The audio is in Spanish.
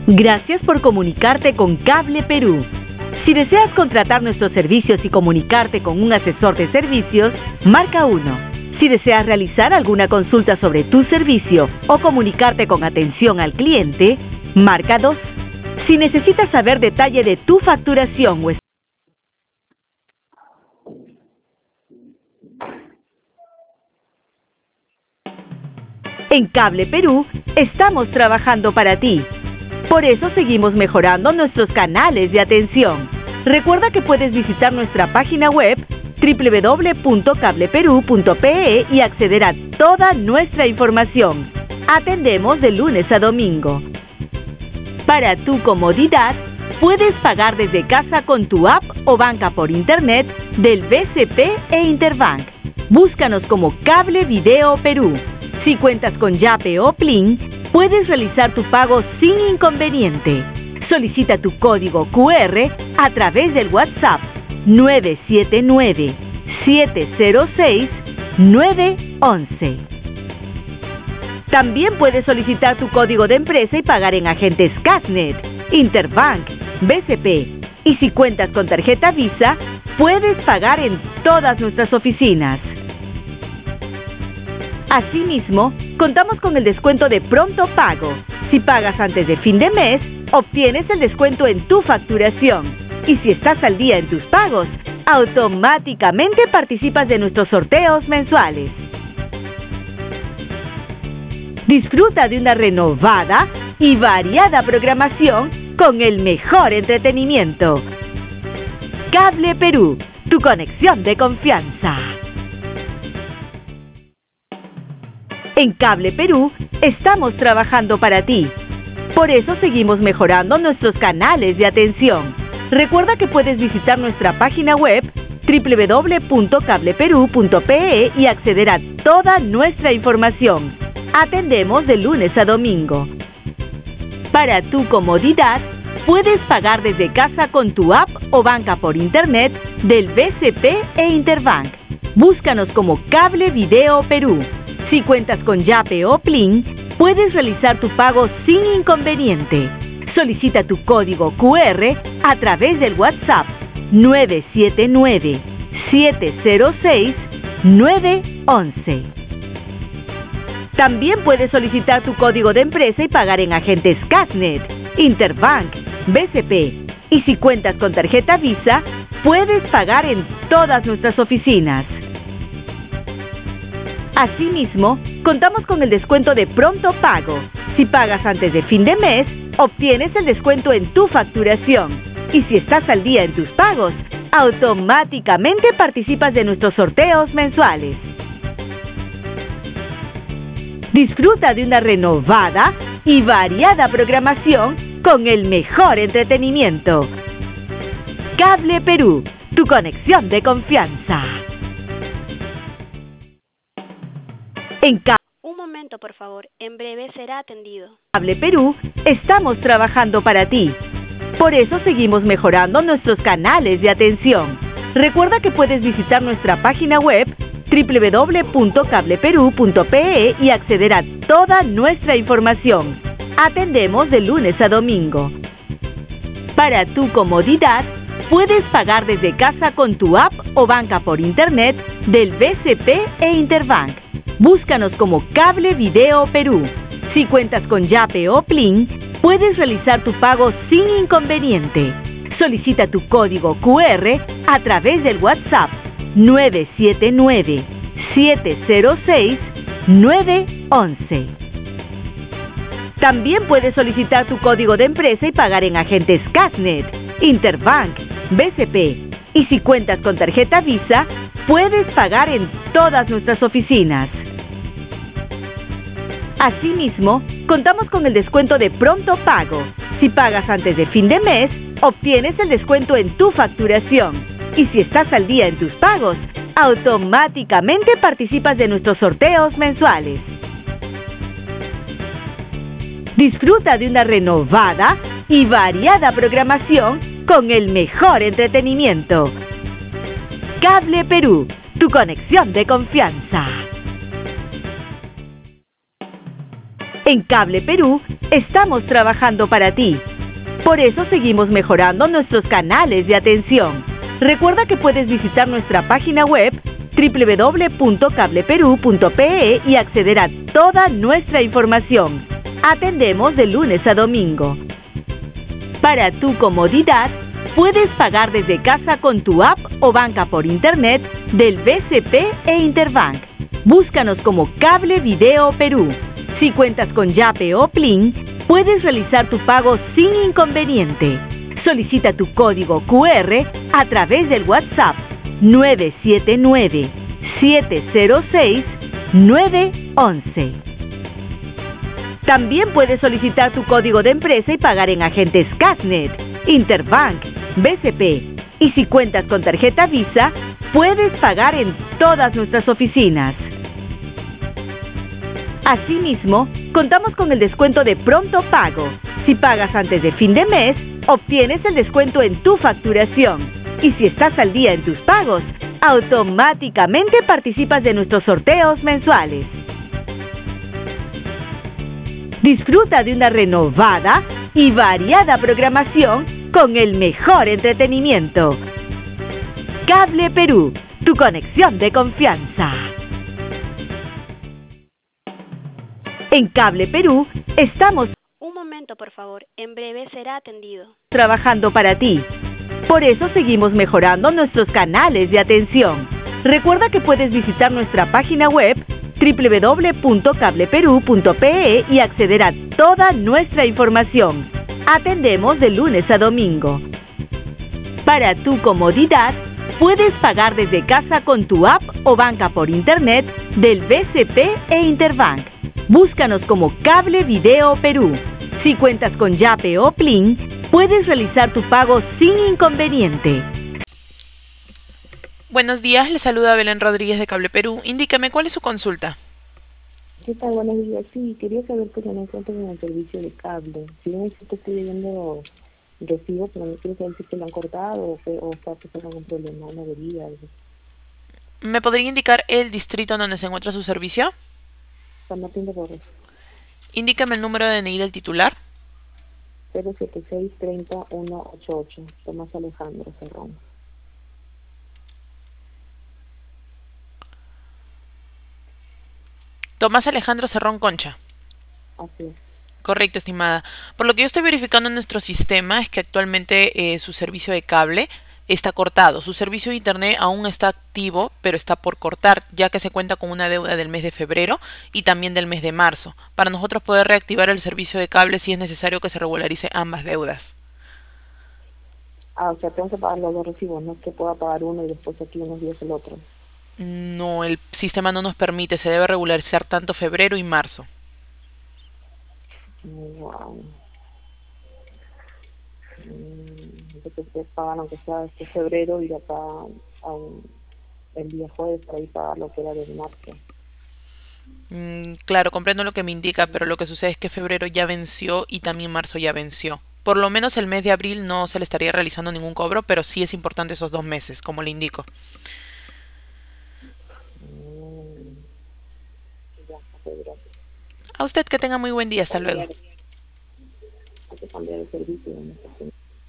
Gracias por comunicarte con Cable Perú. Si deseas contratar nuestros servicios y comunicarte con un asesor de servicios, marca 1. Si deseas realizar alguna consulta sobre tu servicio o comunicarte con atención al cliente, marca 2. Si necesitas saber detalle de tu facturación o en Cable Perú, estamos trabajando para ti. Por eso seguimos mejorando nuestros canales de atención. Recuerda que puedes visitar nuestra página web www.cableperú.pe y acceder a toda nuestra información. Atendemos de lunes a domingo. Para tu comodidad, puedes pagar desde casa con tu app o banca por internet del BCP e Interbank. Búscanos como Cable Video Perú. Si cuentas con Yape o Plin, puedes realizar tu pago sin inconveniente. Solicita tu código QR a través del WhatsApp 979-706-911. También puedes solicitar tu código de empresa y pagar en agentes Casnet, Interbank, BCP. Y si cuentas con tarjeta Visa, puedes pagar en todas nuestras oficinas. Asimismo, contamos con el descuento de pronto pago. Si pagas antes de fin de mes, obtienes el descuento en tu facturación. Y si estás al día en tus pagos, automáticamente participas de nuestros sorteos mensuales. Disfruta de una renovada y variada programación con el mejor entretenimiento. Cable Perú, tu conexión de confianza. En Cable Perú, estamos trabajando para ti. Por eso seguimos mejorando nuestros canales de atención. Recuerda que puedes visitar nuestra página web www.cableperú.pe y acceder a toda nuestra información. Atendemos de lunes a domingo. Para tu comodidad, puedes pagar desde casa con tu app o banca por internet del BCP e Interbank. Búscanos como Cable Video Perú. Si cuentas con Yape o Plin, puedes realizar tu pago sin inconveniente. Solicita tu código QR a través del WhatsApp 979-706-911. También puedes solicitar tu código de empresa y pagar en agentes Casnet, Interbank, BCP. Y si cuentas con tarjeta Visa, puedes pagar en todas nuestras oficinas. Asimismo, contamos con el descuento de pronto pago. Si pagas antes de fin de mes, obtienes el descuento en tu facturación. Y si estás al día en tus pagos, automáticamente participas de nuestros sorteos mensuales. Disfruta de una renovada y variada programación con el mejor entretenimiento. Cable Perú, tu conexión de confianza. Un momento, por favor. En breve será atendido. Cable Perú, estamos trabajando para ti. Por eso seguimos mejorando nuestros canales de atención. Recuerda que puedes visitar nuestra página web www.cableperú.pe y acceder a toda nuestra información. Atendemos de lunes a domingo. Para tu comodidad, puedes pagar desde casa con tu app o banca por internet del BCP e Interbank. Búscanos como Cable Video Perú. Si cuentas con Yape o Plin, puedes realizar tu pago sin inconveniente. Solicita tu código QR a través del WhatsApp 979-706-911. También puedes solicitar tu código de empresa y pagar en agentes Casnet, Interbank, BCP. Y si cuentas con tarjeta Visa, puedes pagar en todas nuestras oficinas. Asimismo, contamos con el descuento de pronto pago. Si pagas antes de fin de mes, obtienes el descuento en tu facturación. Y si estás al día en tus pagos, automáticamente participas de nuestros sorteos mensuales. Disfruta de una renovada y variada programación con el mejor entretenimiento. Cable Perú, tu conexión de confianza. En Cable Perú estamos trabajando para ti. Por eso seguimos mejorando nuestros canales de atención. Recuerda que puedes visitar nuestra página web www.cableperú.pe y acceder a toda nuestra información. Atendemos de lunes a domingo. Para tu comodidad, puedes pagar desde casa con tu app o banca por internet del BCP e Interbank. Búscanos como Cable Video Perú. Si cuentas con Yape o Plin, puedes realizar tu pago sin inconveniente. Solicita tu código QR a través del WhatsApp 979-706-911. También puedes solicitar tu código de empresa y pagar en agentes Casnet, Interbank, BCP. Y si cuentas con tarjeta Visa, puedes pagar en todas nuestras oficinas. Asimismo, contamos con el descuento de pronto pago. Si pagas antes de fin de mes, obtienes el descuento en tu facturación. Y si estás al día en tus pagos, automáticamente participas de nuestros sorteos mensuales. Disfruta de una renovada y variada programación con el mejor entretenimiento. Cable Perú, tu conexión de confianza. En Cable Perú estamos Un momento, por favor. En breve será atendido. trabajando para ti. Por eso seguimos mejorando nuestros canales de atención. Recuerda que puedes visitar nuestra página web www.cableperú.pe y acceder a toda nuestra información. Atendemos de lunes a domingo. Para tu comodidad, puedes pagar desde casa con tu app o banca por internet del BCP e Interbank. Búscanos como Cable Video Perú. Si cuentas con Yape o Plin, puedes realizar tu pago sin inconveniente. Buenos días, le saluda Belén Rodríguez de Cable Perú. Indícame, ¿cuál es su consulta? ¿Qué tal? Buenos días. Sí, quería saber que no encuentro en el servicio de cable. Si bien es que estoy viendo recibo, pero no quiero saber si te lo han cortado o está pasando algún problema, una avería, algo. ¿Me podría indicar el distrito en donde se encuentra su servicio? San Martín de Porres, Indícame el número de DNI del titular. 076-30-188, Tomás Alejandro Cerrón. Tomás Alejandro Cerrón Concha. Así es. Correcto, estimada. Por lo que yo estoy verificando en nuestro sistema es que actualmente su servicio de cable está cortado. Su servicio de internet aún está activo, pero está por cortar, ya que se cuenta con una deuda del mes de febrero y también del mes de marzo. Para nosotros poder reactivar el servicio de cable, sí es necesario que se regularice ambas deudas. O sea, tengo que pagar los dos recibos, no es que pueda pagar uno y después aquí unos días el otro. No, el sistema no nos permite, se debe regularizar tanto febrero y marzo. Wow. Entonces ustedes pagan aunque sea este febrero y acá el día jueves para ir pagar lo que era del marzo. Claro, comprendo lo que me indica, pero lo que sucede es que febrero ya venció y también marzo ya venció. Por lo menos el mes de abril no se le estaría realizando ningún cobro, pero sí es importante esos 2 meses, como le indico. Ya, ok, gracias. A usted que tenga muy buen día, hasta luego. Hay que cambiar el servicio. ¿No?